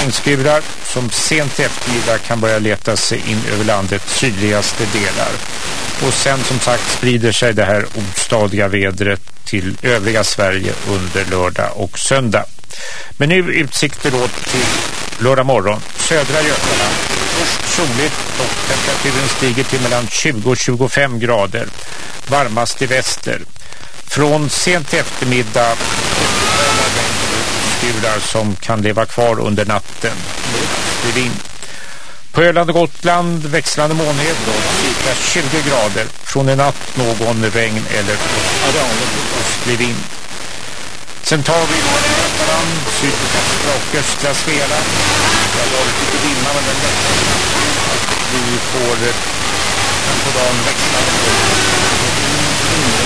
regnskurar som sent eftermiddag kan börja leta sig in över landets sydligaste delar. Och sen som sagt sprider sig det här ostadiga vädret till övriga Sverige under lördag och söndag. Men nu utsikter då till lördag morgon. Södra Götaland. Först soligt och temperaturen stiger till mellan 20 och 25 grader. Varmast i väster. Från sent eftermiddag skurar som kan leva kvar under natten. Det är vind. På Öland och Gotland växlande molnighet då, cirka 20 grader. Från en natt någon regn eller ostlig vind. Sen tar vi Götaland, sydvästra och östra Svealand. Det har varit lite dimma men den lättar. Vi får på dagen växlande molnighet.